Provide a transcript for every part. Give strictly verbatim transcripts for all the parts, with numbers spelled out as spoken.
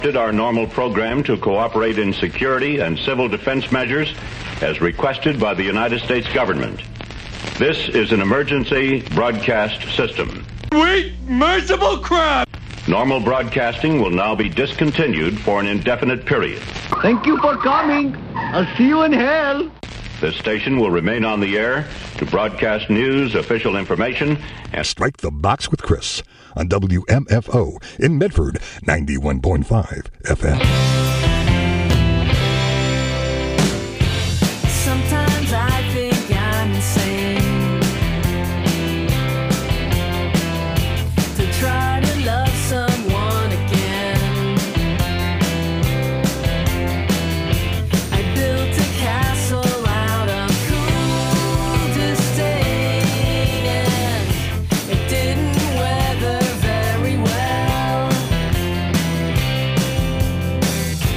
Our normal program to cooperate in security and civil defense measures as requested by the United States government. This is an emergency broadcast system. Wait, merciful crap! Normal broadcasting will now be discontinued for an indefinite period. Thank you for coming. I'll see you in hell. This station will remain on the air to broadcast news, official information, and Strike the Box with Chris on W M F O in Medford, ninety-one point five F M. Sometimes I think I'm insane to try to love someone again. I built a castle out of cool disdain, and it didn't weather very well.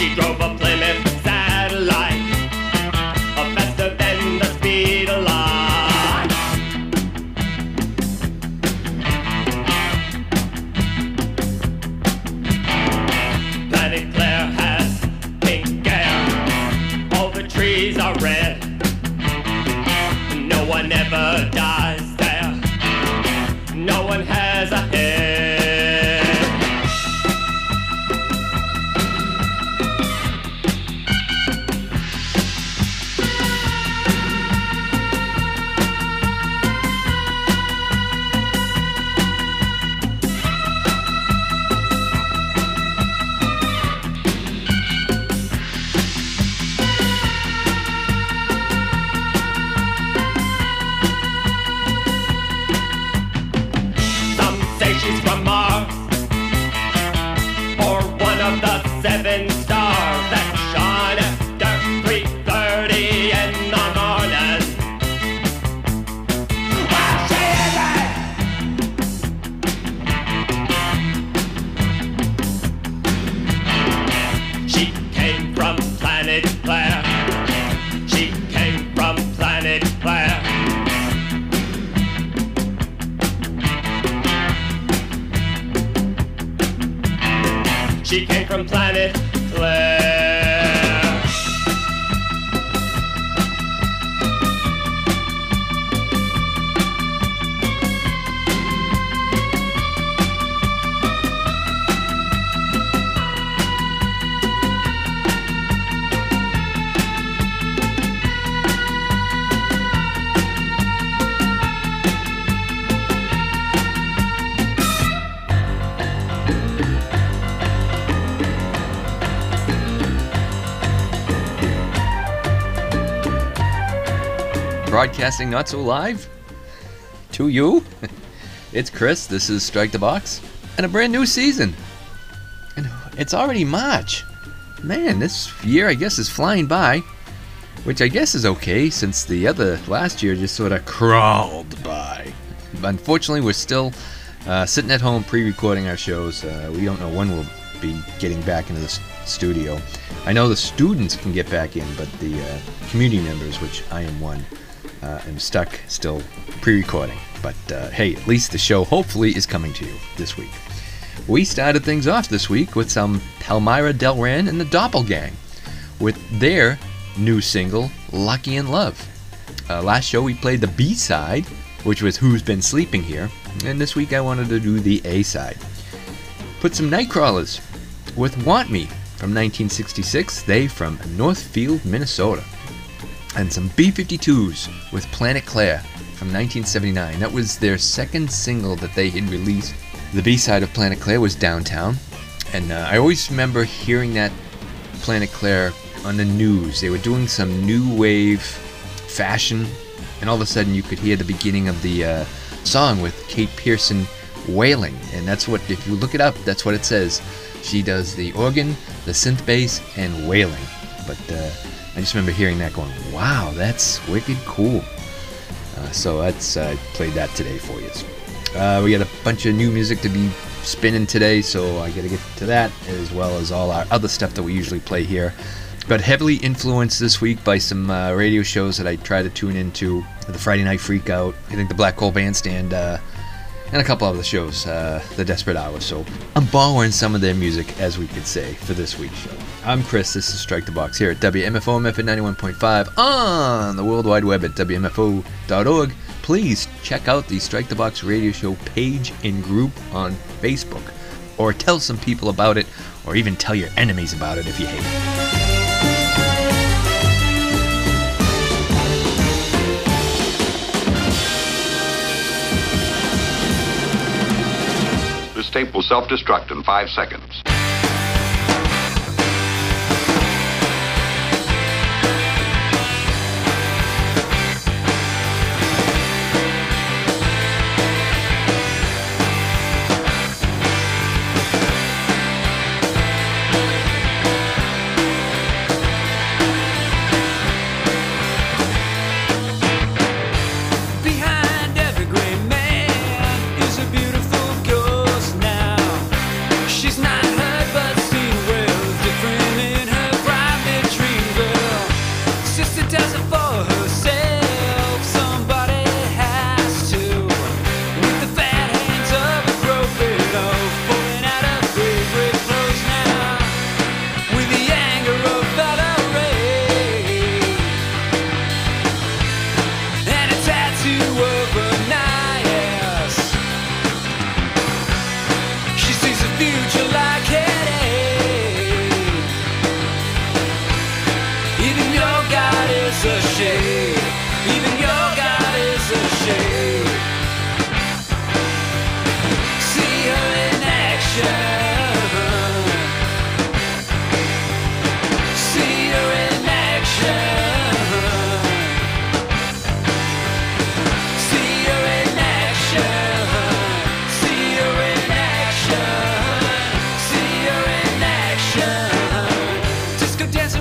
She drove a Plymouth Satellite, a faster than the speed of light. Planet Claire has pink hair, all the trees are red. No one ever dies there, no one has a head. She's from Mars, or one of the seven stars that shine after three thirty in the morning. Well, she isn't. She came from Planet Claire. She came from Planet Claire. She came from Planet Claire. Broadcasting not so live to you. It's Chris. This is Strike the Box and a brand new season. And it's already March. Man, this year I guess is flying by, which I guess is okay since the other last year just sort of crawled by. But unfortunately, we're still uh, sitting at home pre-recording our shows. Uh, we don't know when we'll be getting back into the s- studio. I know the students can get back in, but the uh, community members, which I am one, Uh, I'm stuck still pre-recording, but uh, hey, at least the show hopefully is coming to you this week. We started things off this week with some Palmyra Delran and the Doppelgang with their new single, Lucky in Love. Uh, last show we played the B-side, which was Who's Been Sleeping Here, and this week I wanted to do the A-side. Put some Nightcrawlers with Want Me from nineteen sixty-six, they from Northfield, Minnesota. And some B fifty-twos with Planet Claire from nineteen seventy-nine. That was their second single that they had released. The B-side of Planet Claire was Downtown. And uh, I always remember hearing that Planet Claire on the news. They were doing some new wave fashion, and all of a sudden you could hear the beginning of the uh, song with Kate Pearson wailing. And that's what, if you look it up, that's what it says. She does the organ, the synth bass, and wailing. But uh, I just remember hearing that going, wow, that's wicked cool. Uh, so that's uh, I played that today for you. Uh, we got a bunch of new music to be spinning today, so I got to get to that, as well as all our other stuff that we usually play here. But heavily influenced this week by some uh, radio shows that I try to tune into. The Friday Night Freakout, I think the Black Hole Bandstand, uh, and a couple other shows, uh, the Desperate Hours. So I'm borrowing some of their music, as we could say, for this week's show. I'm Chris, this is Strike the Box here at W M F O M F N ninety-one point five on the World Wide Web at W M F O dot org. Please check out the Strike the Box radio show page and group on Facebook, or tell some people about it, or even tell your enemies about it if you hate it. This tape will self-destruct in five seconds. Behind every great man is a beautiful ghost now. She's not her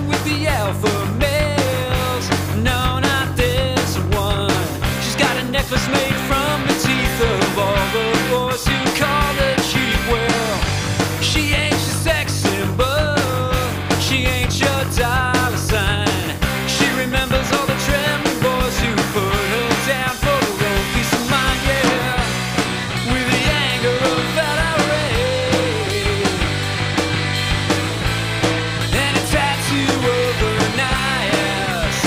with the alpha males. No, not this one. She's got a necklace made from the teeth of all the boys who call her cheap. Well, she ain't your sex symbol, she ain't your dollar sign. She remembers all the trembling boys who put her down for her own peace of mind. Yeah, with the anger of Valerie and a tattoo over an eyes.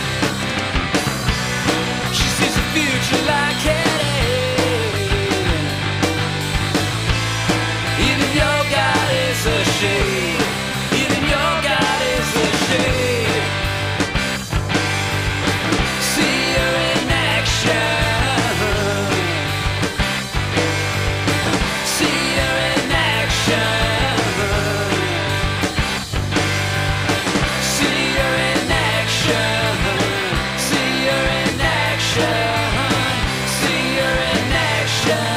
She sees a future like Eddie. Even your God is a shade. Even your God is a shade. See her in action. See her in action. See her in action. See her in action. See her in action.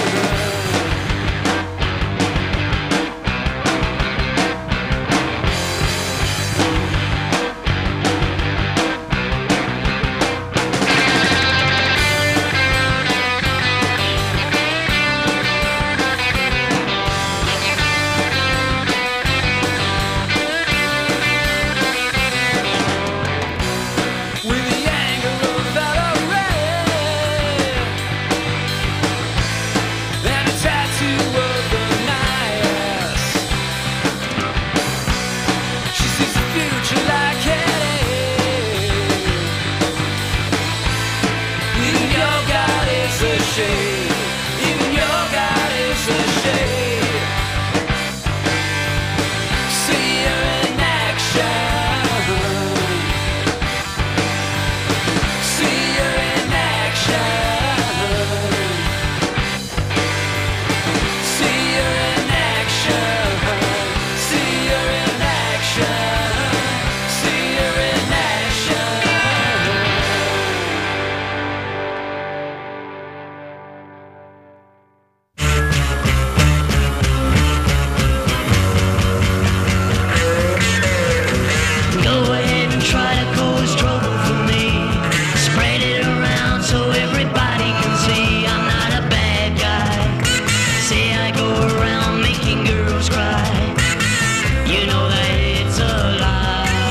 With the anger of Valerie and a tattoo of the night. She sees the future like Eddie. Even your God is a shade. Even your God is a shade. See her in action. See her in action. See her in action. See her in action. See her in action. Go ahead and try to cause trouble for me. Spread it around so everybody can see I'm not a bad guy. Say I go around making girls cry. You know that it's a lie.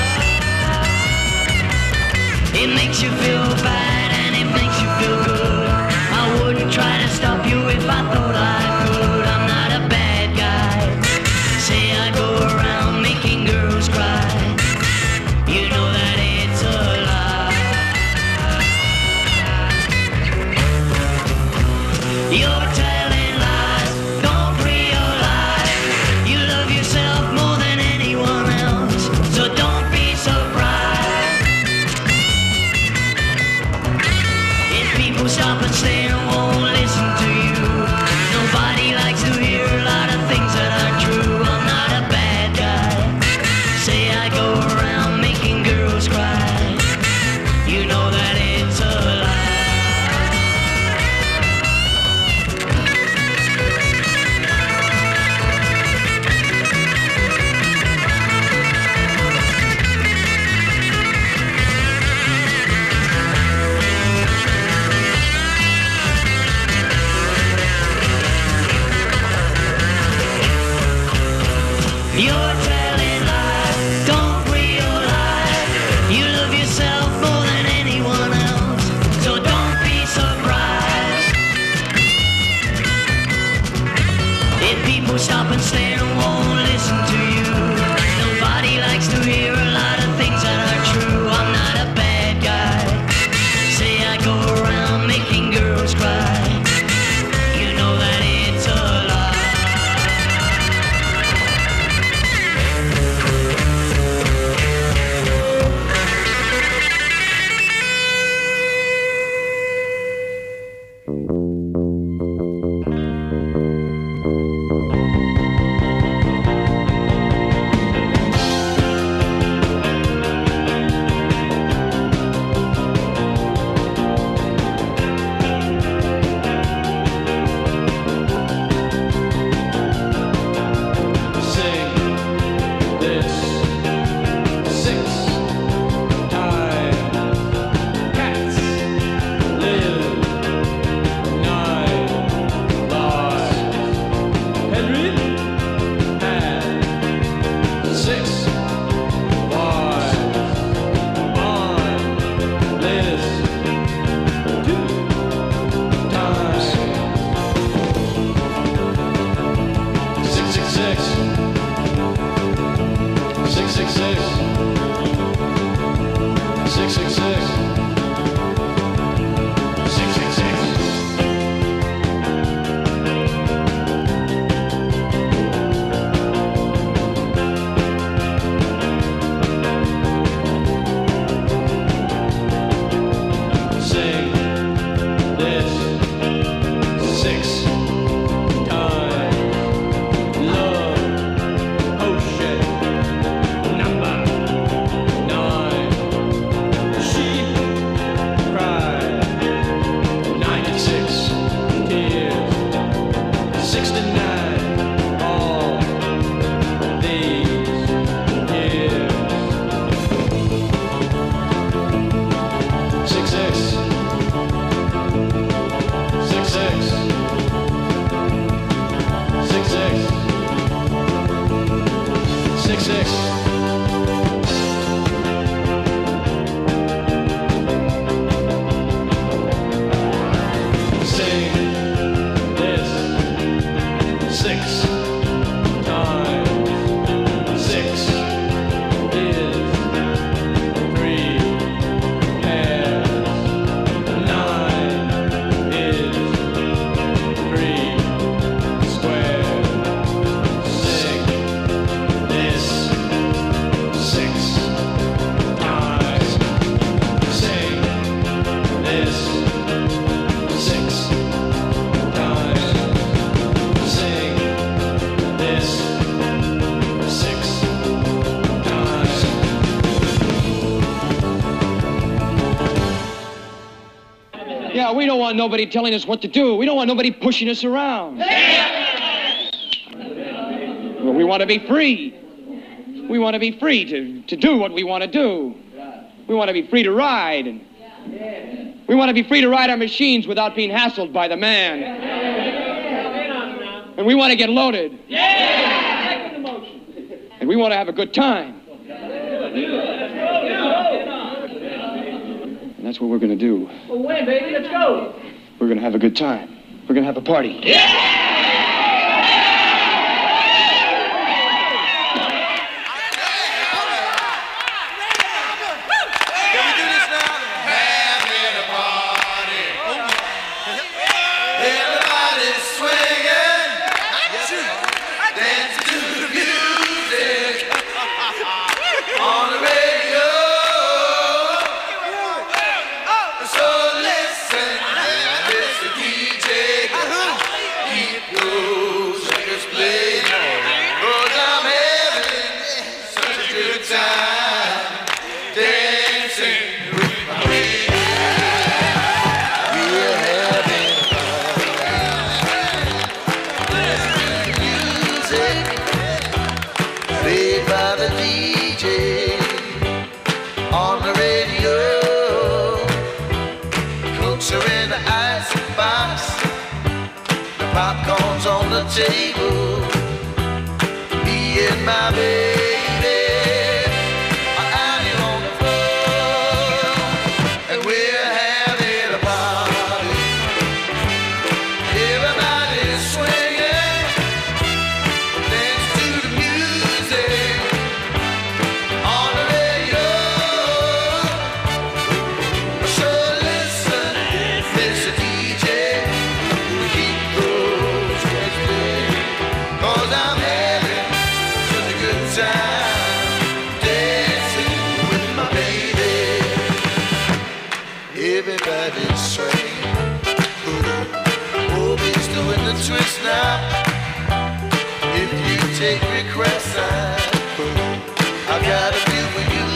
It makes you feel bad and it makes you feel good. I wouldn't try to stop you if I thought I could. I'm not a bad guy. Say I go around making girls cry. You know that it's a lie. You're telling lies, don't realize you love yourself more than anyone else. So don't be surprised Yeah, we don't want nobody telling us what to do. We don't want nobody pushing us around. Well, we want to be free. We want to be free to, to do what we want to do. We want to be free to ride. And we want to be free to ride our machines without being hassled by the man. And we want to get loaded. And we want to have a good time. And that's what we're going to do. Well, when, baby? Let's go. We're going to have a good time. We're going to have a party. Yeah! Popcorn's on the table. Me and my baby are out here on the floor, and we're having a party. Everybody's swinging, dance to the music on the radio. So listen, Mister D J, keep those guys playing, 'cause I'm having such a good time dancing with my baby. Everybody's swaying. Bobby's doing the twist now. If you take requests, I, I got a feel for you.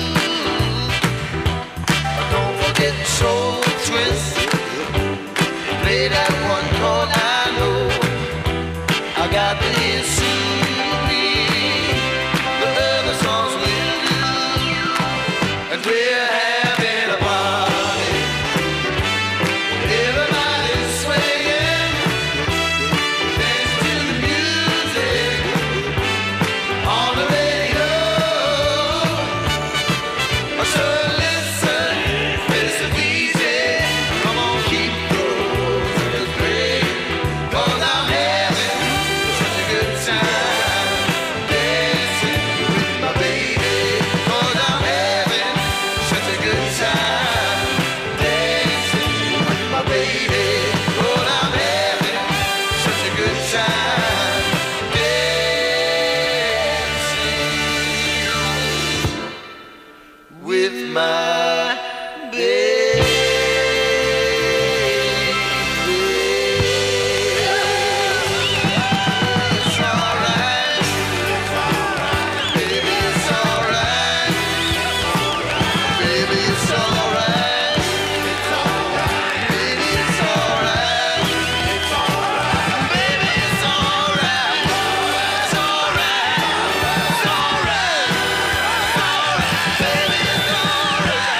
Don't forget the soul twist. Play that one chord I know. I got the Insumi. The other songs will do. And we're having a party. Everybody's swinging, dance to the music on the radio. So listen, Mister D J, come on, keep those records playing, 'cause I'm having such a good time dancing with my baby. 'Cause I'm having such a good time dancing with my baby. 'Cause I'm having such a good time dancing with my baby. It's alright, baby, it's alright, baby, it's alright, baby, it's alright, it's alright, baby, it's alright, it's alright, it's alright, baby, it's alright.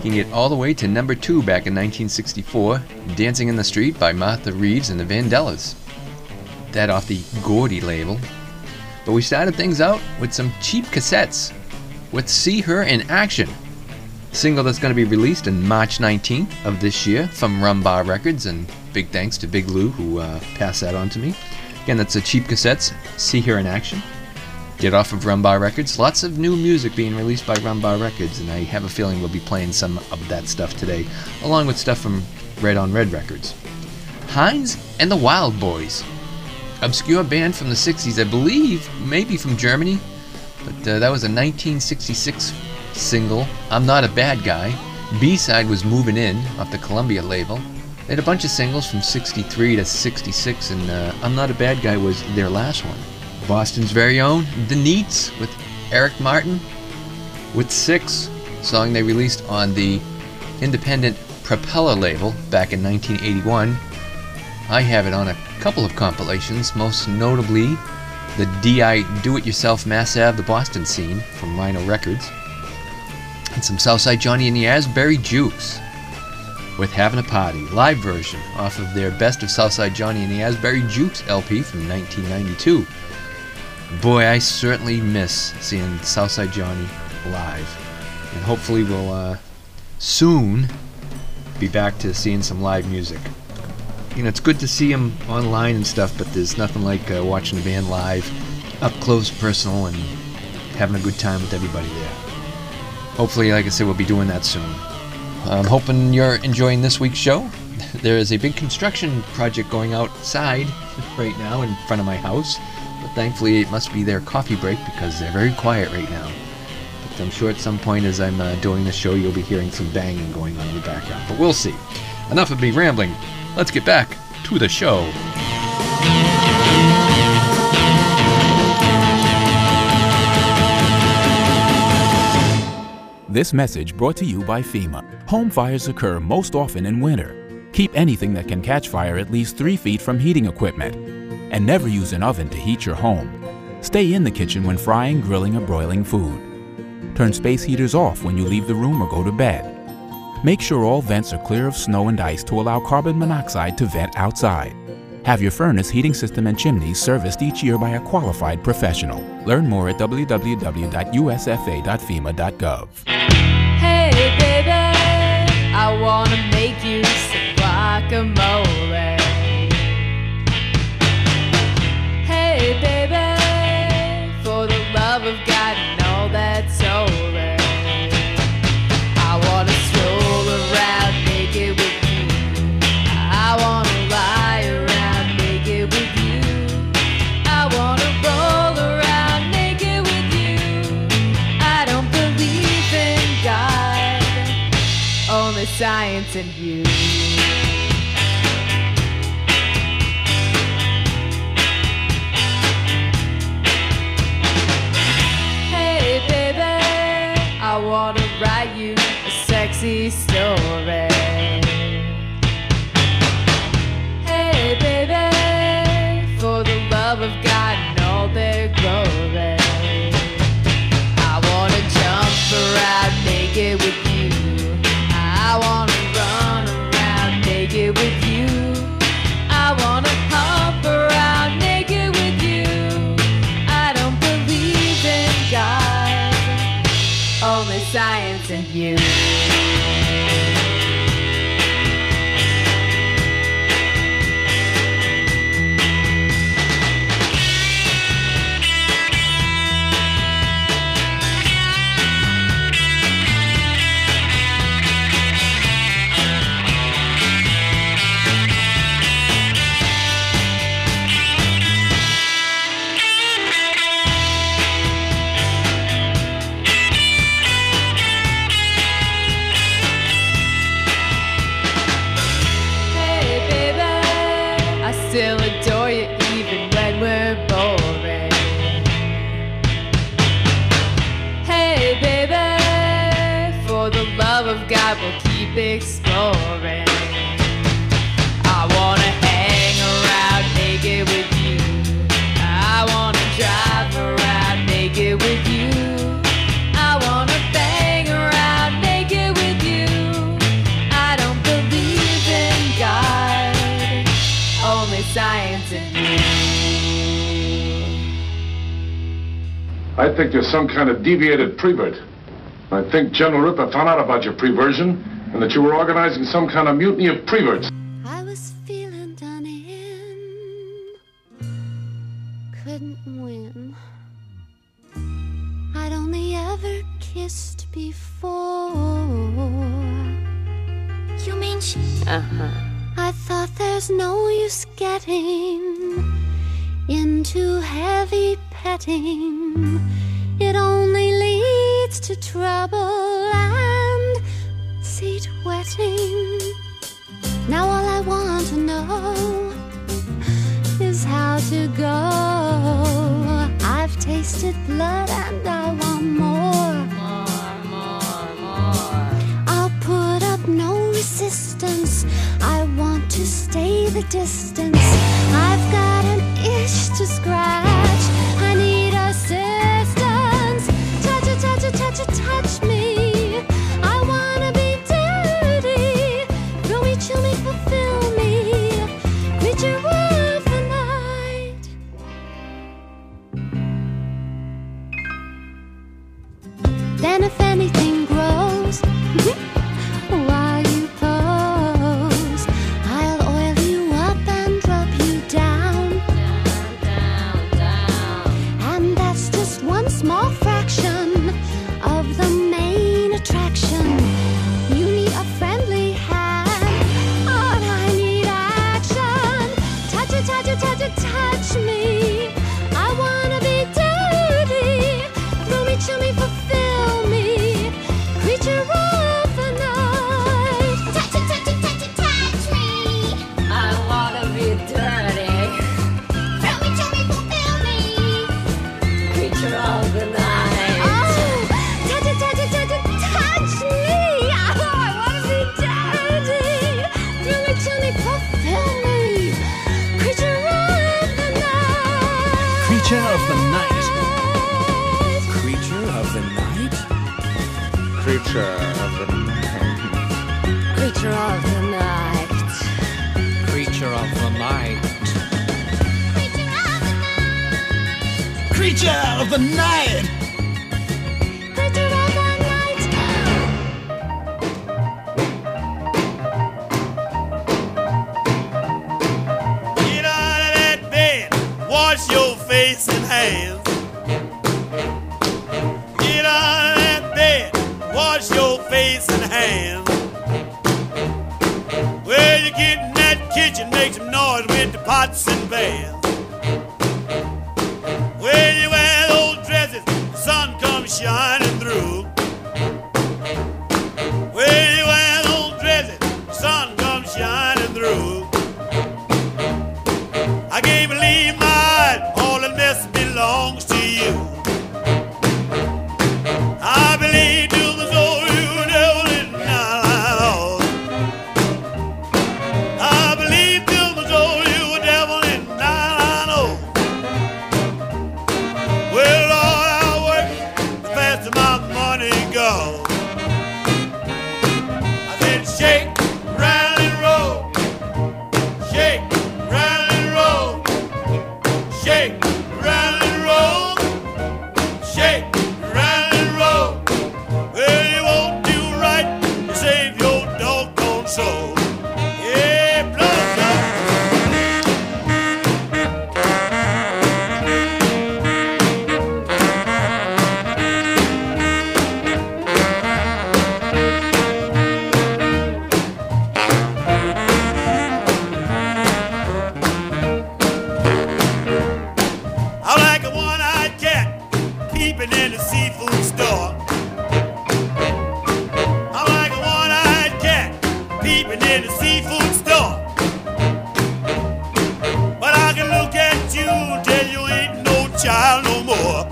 taking it all the way to number two back in nineteen sixty-four, Dancing in the Street by Martha Reeves and the Vandellas. That off the Gordy label. But we started things out with some cheap cassettes with See Her in Action, single that's going to be released on March nineteenth of this year from Rumbar Records, and big thanks to Big Lou who uh, passed that on to me. Again, that's a cheap cassettes, See Her in Action. Get off of Rumbar Records. Lots of new music being released by Rumbar Records, and I have a feeling we'll be playing some of that stuff today, along with stuff from Red on Red Records. Heinz and the Wild Boys. Obscure band from the sixties, I believe, maybe from Germany, but uh, that was a nineteen sixty-six single, I'm Not a Bad Guy. B-side was Moving In, off the Columbia label. They had a bunch of singles from sixty-three to sixty-six, and uh, I'm Not a Bad Guy was their last one. Boston's very own, The Neats, with Eric Martin, with Six, song they released on the independent Propeller label back in nineteen eighty-one. I have it on a couple of compilations, most notably the D I Do-It-Yourself Mass Ave, the Boston scene from Rhino Records, and some Southside Johnny and the Asbury Jukes with Having a Party, live version off of their Best of Southside Johnny and the Asbury Jukes L P from nineteen ninety-two. Boy, I certainly miss seeing Southside Johnny live, and hopefully we'll uh, soon be back to seeing some live music. You know, it's good to see him online and stuff, but there's nothing like uh, watching a band live, up close, personal, and having a good time with everybody there. Hopefully, like I said, we'll be doing that soon. I'm hoping you're enjoying this week's show. There is a big construction project going outside right now in front of my house, but thankfully it must be their coffee break because they're very quiet right now. But I'm sure at some point as I'm uh, doing the show, you'll be hearing some banging going on in the background, but we'll see. Enough of me rambling. Let's get back to the show. This message brought to you by FEMA. Home fires occur most often in winter. Keep anything that can catch fire at least three feet from heating equipment. And never use an oven to heat your home. Stay in the kitchen when frying, grilling, or broiling food. Turn space heaters off when you leave the room or go to bed. Make sure all vents are clear of snow and ice to allow carbon monoxide to vent outside. Have your furnace, heating system, and chimneys serviced each year by a qualified professional. Learn more at w w w dot u s f a dot fema dot gov. Hey baby, I wanna make you some guacamole. Hey baby, for the love of God and all that's holy, I wanna stroll around naked with you. I wanna lie around naked with you. I wanna roll around naked with you. I don't believe in God, only science and you. Hey baby, I wanna write you a sexy story. Hey baby, for the love of God and all their glory, I wanna jump around naked with you. I wanna run around naked with you. I wanna hop around naked with you. I don't believe in God, only science and you. Still adore you even when we're boring. Hey baby, for the love of God we'll keep exploring. I wanna hang around naked with you. I wanna drive around naked with you. I wanna bang around naked with you. I think you're some kind of deviated prevert. I think General Ripper found out about your preversion and that you were organizing some kind of mutiny of preverts. I was feeling done in. Couldn't win. I'd only ever kissed before. You mean she? Uh-huh. I thought there's no use getting into heavy petting. It only leads to trouble and seat wetting. Now all I want to know is how to go. I've tasted blood and I want more. More, more, more. I'll put up no resistance. I want to stay the distance. I've got an itch to scratch. I need assistance. Touch it, touch it, touch it, touch me. I wanna be dirty. Fill me, chill me, fulfill me. Creature of the night. Then if anything grows while you pose, I'll oil you up and drop you down. Down, down, down. And that's just one small fraction of the main attraction. You need a friendly hand, but I need action. Touch it, touch it, touch it, touch me. I wanna be dirty. Fill me, chill me, fulfill me. Creature of the night. Touch it, touch it, touch it, touch me. I wanna be dirty. Fill me, chill me, fulfill me. Creature of the night. Oh, touch it, touch it, touch it, touch me. Oh, I wanna be dirty. Fill me, chill me, fulfill me. Creature of the night. Creature of the night. Creature of the night? Creature of the night. Creature of the night. Creature of the night. Creature of the night. Creature of the night. Get out of that bed, wash your face and hands. Get out of that bed, wash your face and hands. Well, you get in that kitchen, make some noise with the pots and pans. Well, you wear those dresses, the sun comes shining through. Well, you wear those dresses, the sun comes shining through. I can't believe my eyes, all the mess belongs to you. I believe to the soul you devil in my Lord. I believe to the soul you a devil in my Lord. Well, Lord, I work the faster my money goes. I said, shake, rattle and roll. Shake, rattle and roll. Shake, rattle and roll. Shake, rattle and roll. Well, you won't do right to save your doggone soul. Yeah, blood, I like a one-eyed cat peeping in the seafood store. I like a one-eyed cat peeping in the seafood store. But I can look at you and tell you ain't no child no more.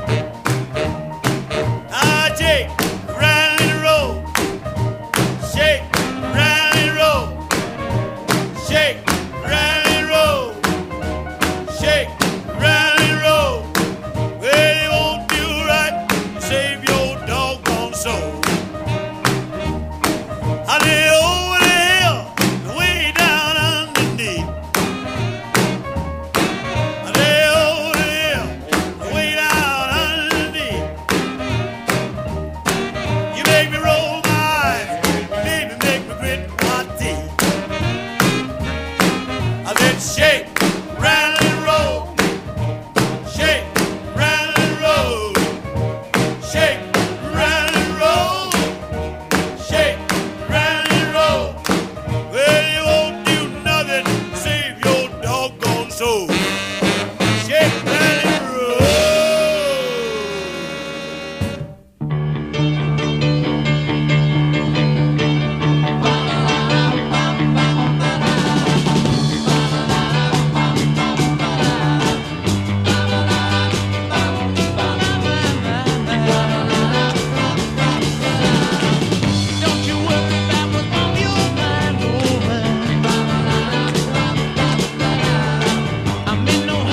I shake, rattle and roll. Shake, rattle and roll. Shake, rattle and roll. Shake, rattle and roll. Well, you won't do right to save your doggone soul. I live over the hill, way down underneath. soul. Shake, rattle, roll. I'm in no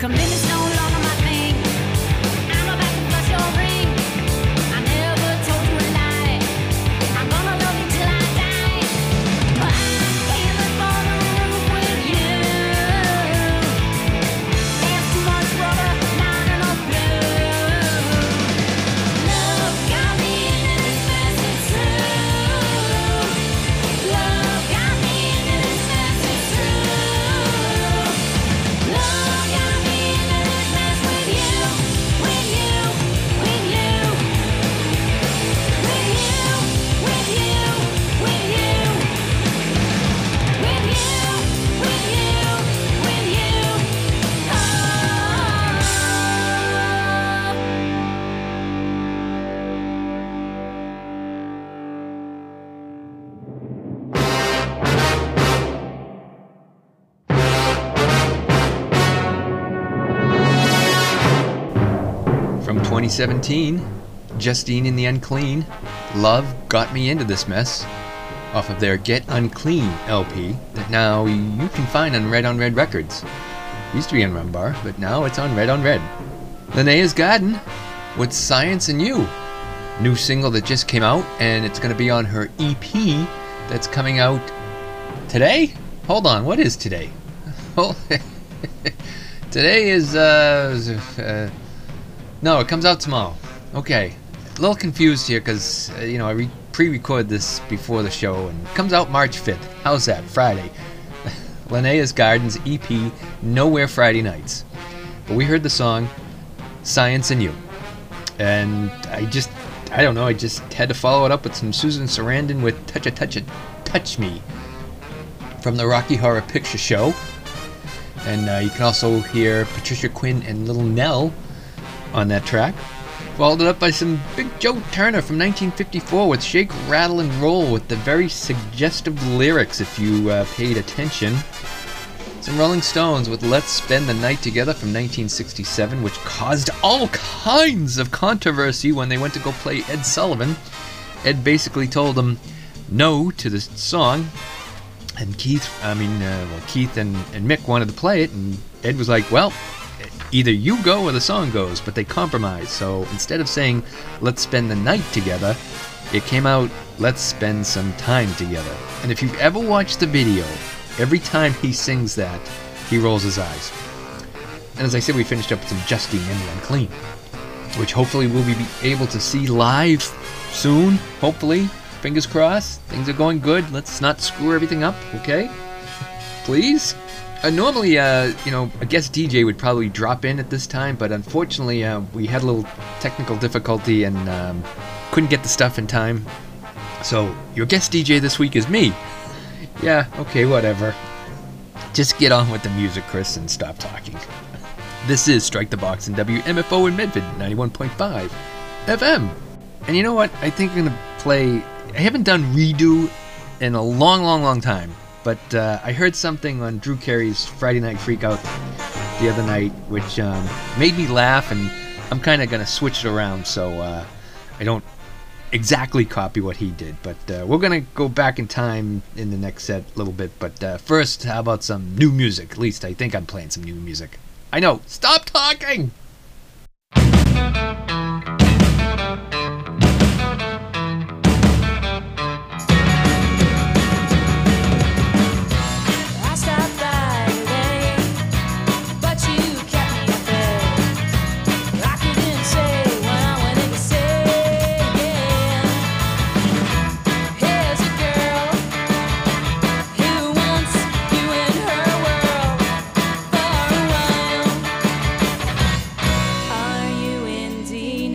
Commitment's no longer my thing. I'm about to bust your ring. I never told you a lie. I'm gonna love you till I die. But I can't live on the roof with you. There's too much rubber, not enough blue. Love got me into this mess, it's true. Love got me into this mess, it's true. Love got me into this mess with you, with you, with you. With you, with you, with you. With you, with you, with you. From twenty seventeen, Justine and the Unclean, Love Got Me Into This Mess, off of their Get Unclean L P that now you can find on Red on Red Records. Used to be on Rumbar, but now it's on Red on Red. Linnea's Garden with Science and You, new single that just came out, and it's going to be on her E P that's coming out today? Hold on, what is today? Oh, today is, uh, uh, no, it comes out tomorrow. Okay, a little confused here because, uh, you know, I re- pre-record this before the show, and it comes out March fifth. How's that? Friday. Linnea's Garden's E P, Nowhere Friday Nights. But we heard the song Science and You. And I just, I don't know, I just had to follow it up with some Susan Sarandon with Touch a Touch a Touch Me from the Rocky Horror Picture Show. And uh, you can also hear Patricia Quinn and Little Nell on that track. Followed it up by some Big Joe Turner from nineteen fifty-four with Shake, Rattle, and Roll with the very suggestive lyrics if you uh, paid attention. Some Rolling Stones with Let's Spend the Night Together from nineteen sixty-seven, which caused all kinds of controversy when they went to go play Ed Sullivan. Ed basically told them no to the song, and Keith, I mean, uh, well, Keith and, and Mick wanted to play it, and Ed was like, well, either you go or the song goes, but they compromised. So instead of saying, let's spend the night together, it came out, let's spend some time together. And if you've ever watched the video, every time he sings that, he rolls his eyes. And as I said, we finished up with some Justine and the Unclean, which hopefully we'll be able to see live soon, hopefully. Fingers crossed. Things are going good. Let's not screw everything up, okay? Please? Uh, normally, uh, you know, a guest D J would probably drop in at this time, but unfortunately, uh, we had a little technical difficulty and um, couldn't get the stuff in time. So, your guest D J this week is me. Yeah, okay, whatever. Just get on with the music, Chris, and stop talking. This is Strike the Box in W M F O in Medford, ninety-one point five F M. And you know what? I think I'm going to play... I haven't done Redo in a long, long, long time. But uh, I heard something on Drew Carey's Friday Night Freakout the other night, which um, made me laugh, and I'm kind of going to switch it around so uh, I don't exactly copy what he did. But uh, we're going to go back in time in the next set a little bit. But uh, first, how about some new music? At least I think I'm playing some new music. I know. Stop talking! I stopped by today, but you kept me up there. I couldn't say when I went in to say, yeah. Here's a girl who wants you in her world for a while. Are you in denial?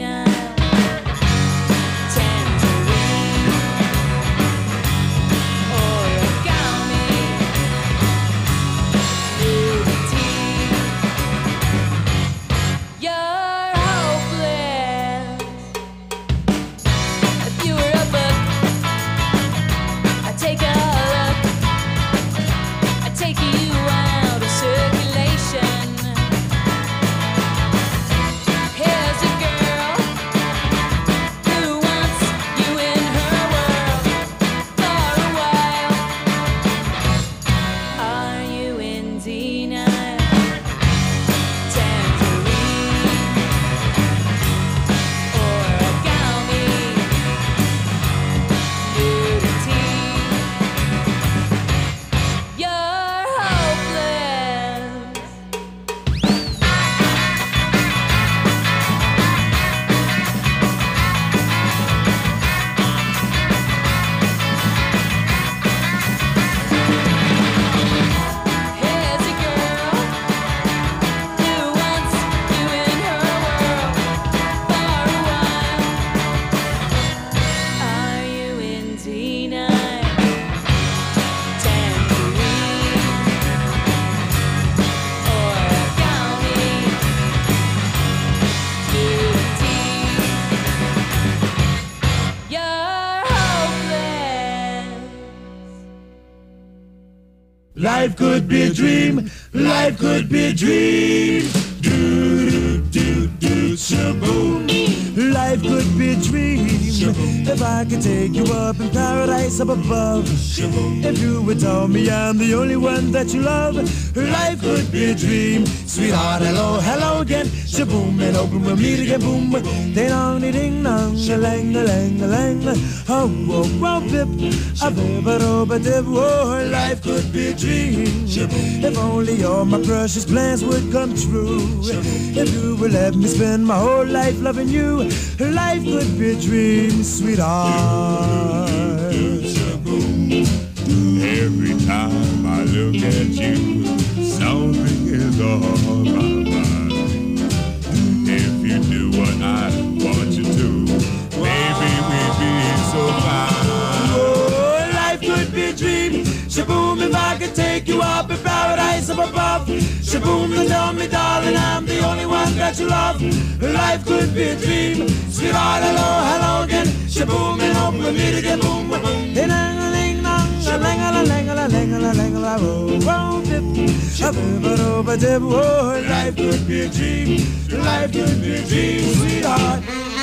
Life could be a dream. Life could be a dream. Do, do, do, shaboom. Life could be a dream. If I could take you up in paradise up above. If you would tell me I'm the only one that you love. Life could be a dream. Sweetheart, hello, hello again. Shaboom, and open we'll meet again. Boom, ding dong, ding dong, a lang, a lang, a lang. Oh, oh, oh, bip, a bip, a do, a dip. Oh, life could be a dream. If only all my precious plans would come true. If you would let me spend my whole life loving you. Life could be a dream, sweetheart. Every time I look at you, something is on my mind. If you do what I want you to, maybe we'd be so fine. Oh, life could be a dream. Shaboom, if I could take you up in paradise up above. Shaboom, and tell me, darling, I'm the only one that you love. Life could be a dream. Sweetheart, hello, hello again. Shaboom, and hope we'll meet again. Boom, boom, boom. Ding dong, ding dong, a lang a lang a lang a lang a lang. Oh, dip, a bip, a do, a dip. Oh, life could be a dream. Life could be a dream, sweetheart.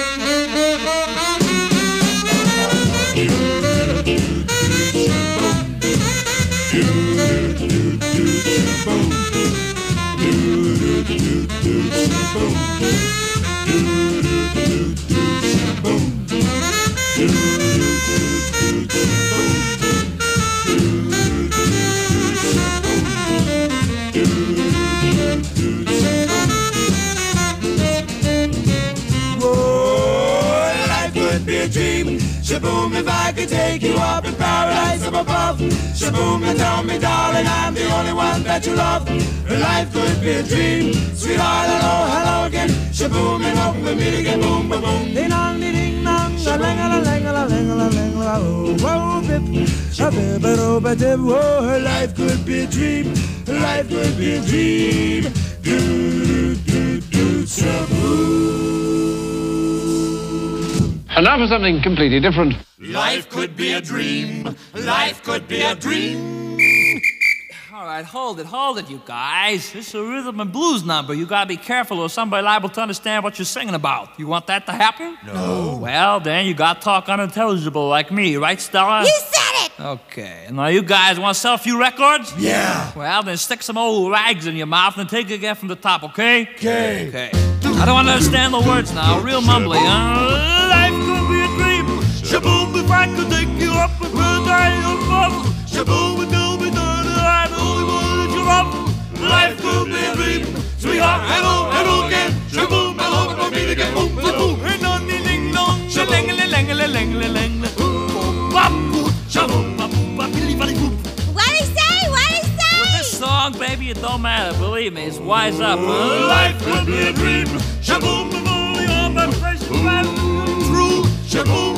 Shaboom, if I could take you up in paradise up above. Shaboom, and tell me, darling, I'm the only one that you love. Life could be a dream. Sweetheart, hello, hello again. Shaboom, and hope we'll meet again. Boom, boom, boom. Ding dong, ding dong, a lang a lang a lang a lang a. Oh, bip, a bip, a do, a dip. Oh, life could be a dream. Life could be a dream. Do, do, do, shaboom. And now for something completely different. Life could be a dream. Life could be a dream. All right, hold it, hold it, you guys. This is a rhythm and blues number. You gotta be careful or somebody liable to understand what you're singing about. You want that to happen? No. Well, then you gotta talk unintelligible like me, right, Stella? You said it! Okay, now you guys want to sell a few records? Yeah. Well, then stick some old rags in your mouth and take it again from the top, okay? Okay. Okay. I don't understand the words now, real mumbly, huh? Life could be a dream. Shaboom, if I could take you up and paradise above. Shaboom, and tell me, darling, I'm the only one that you love. Life could be a dream. Sweetheart, hello, hello again. Shaboom, I hope we'll meet again. Boom, boom, boom. Hey, dong, ding, ding, dong. Shalang, lang, lang, lang, lang, lang. Shaboom, ba, boom, ba, billy, billy, boom. What'd he say? What'd he say? With this song, baby, it don't matter. Believe me, it's wise up. Huh? Life could be a dream. Shaboom, if only all my precious plans true. Shaboom,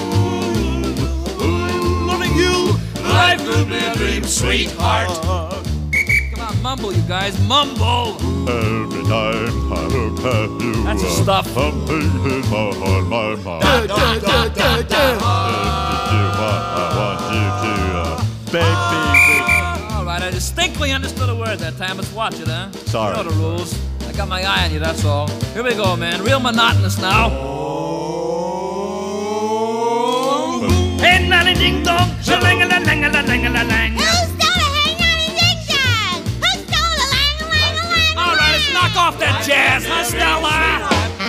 loving you. Life could be a dream, sweetheart. Come on, mumble, you guys, mumble. Every time I look at you, That's the stuff. something in my heart, my mind. Da, da, da, da, da. If you do what I want you to, uh, baby. All right, I distinctly understood a word that time. Let's watch it, huh? Sorry. You know the rules. I got my eye on you, that's all. Here we go, man. Real monotonous now. Hey, nanny ding dong, shalang a lang a lang a lang. Who stole a hey nanny ding dong? Who stole a lang a lang a lang? All right, let's knock off that jazz, huh, Stella?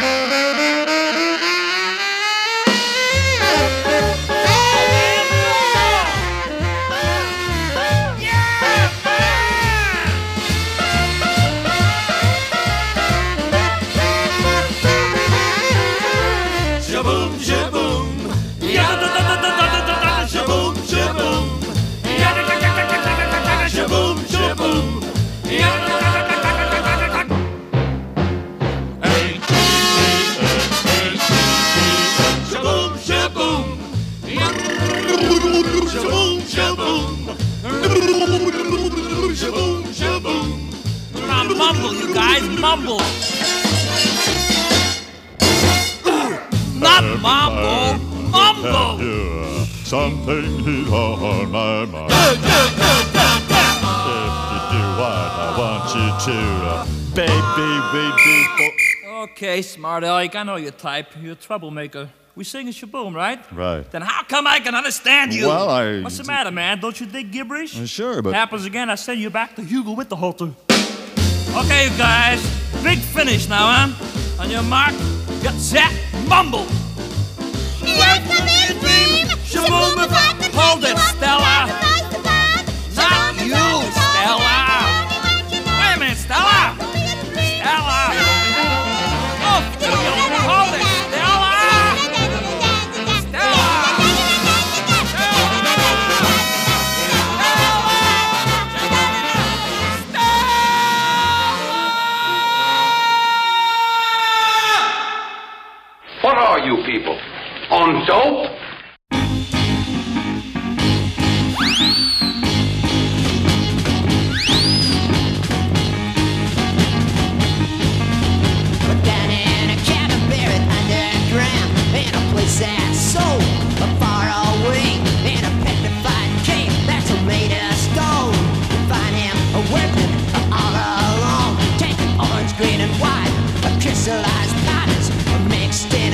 Shaboom, shaboom. Yeah, da, da, da, da, da, da, da, shaboom, shaboom. Yeah, da, da, da, da, da, da, da, da, shaboom, shaboom. Yeah, da, da, da, da, da, da, da, da. Hey, hey, hey, shaboom, shaboom. Yeah, shaboom, shaboom. Shaboom, shaboom. Now mumble, you guys, mumble. Not mumble, mumble. Something is on my mind. Da, da, da, da, da. If you what I want you to. Baby, baby, bo- Okay, smart Alec, I know your type. You're a troublemaker. We sing a shaboom, right? Right. Then how come I can understand you? Well, I- What's the matter, man? Don't you dig gibberish? Uh, sure, but- Happens again, I send you back to Hugo with the halter. Okay, you guys. Big finish now, huh? On your mark, get set, mumble. Shaboom, hold it, Stella. Not you, Stella. Wait a minute, Stella. Stella. Oh, hold it, Stella. What are you people? On dope? Down in a cabin buried underground, in a place that's so far away, in a petrified cave that's made of stone. You find him working all alone, taking orange, green, and white, crystallized patterns mixed in.